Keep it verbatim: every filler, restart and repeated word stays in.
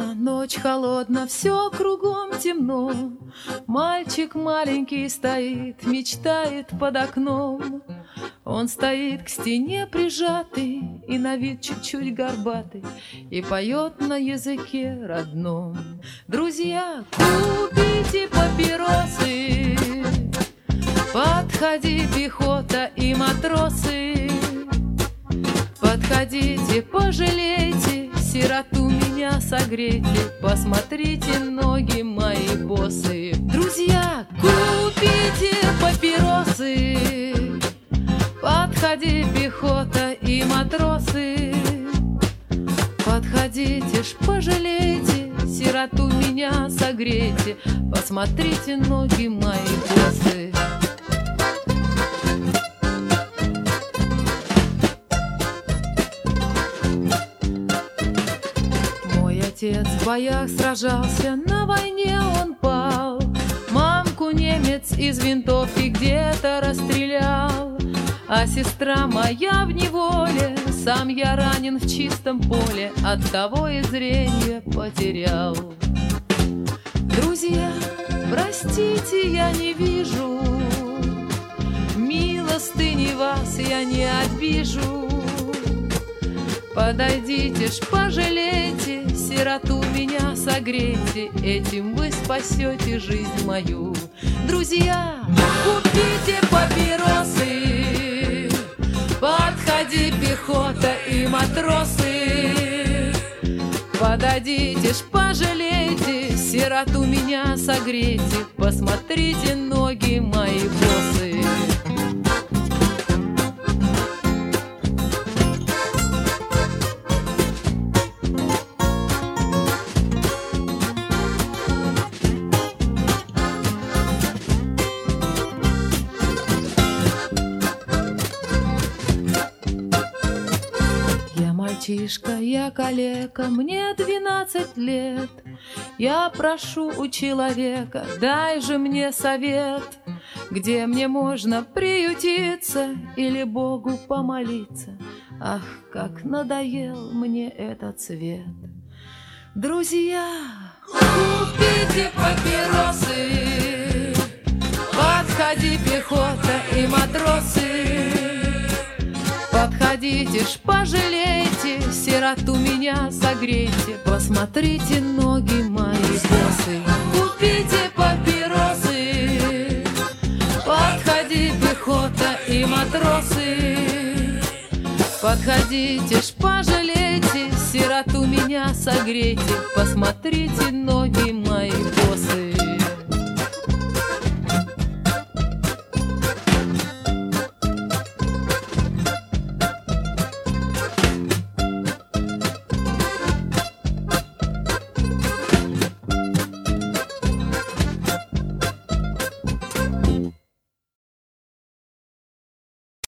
холодно, ночь холодна, все кругом темно. Мальчик маленький стоит, мечтает под окном. Он стоит к стене прижатый и на вид чуть-чуть горбатый и поет на языке родном. Друзья, купите папиросы, подходи, пехота и матросы. Подходите, пожалейте, сироту меня согрейте, посмотрите, ноги мои босые. Друзья, купите папиросы, подходи, пехота и матросы. Подходите ж, пожалейте, сироту меня согрейте, посмотрите, ноги мои босые. Отец в боях сражался, на войне он пал. Мамку немец из винтовки где-то расстрелял. А сестра моя в неволе, сам я ранен в чистом поле, оттого и зрение потерял. Друзья, простите, я не вижу, милостыни вас я не обижу. Подойдите ж, пожалейте, сироту меня согрейте, этим вы спасете жизнь мою. Друзья, купите папиросы, подходи, пехота и матросы. Подойдите ж, пожалейте, сироту меня согрейте, посмотрите, ноги мои босые. Мальчишка, я калека, мне двенадцать лет. Я прошу у человека, дай же мне совет, где мне можно приютиться или Богу помолиться. Ах, как надоел мне этот свет. Друзья, купите папиросы, подходи, пехота и матросы. Подходите ж, пожалейте, сироту меня согрейте, посмотрите, ноги мои босые. Купите папиросы, подходи, пехота и матросы. Подходите ж, пожалейте, сироту меня согрейте, посмотрите, ноги мои босые.